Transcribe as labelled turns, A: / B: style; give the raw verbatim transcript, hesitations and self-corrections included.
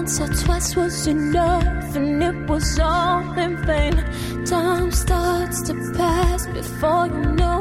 A: once or twice was enough, and it was all in vain. Time starts to pass before you know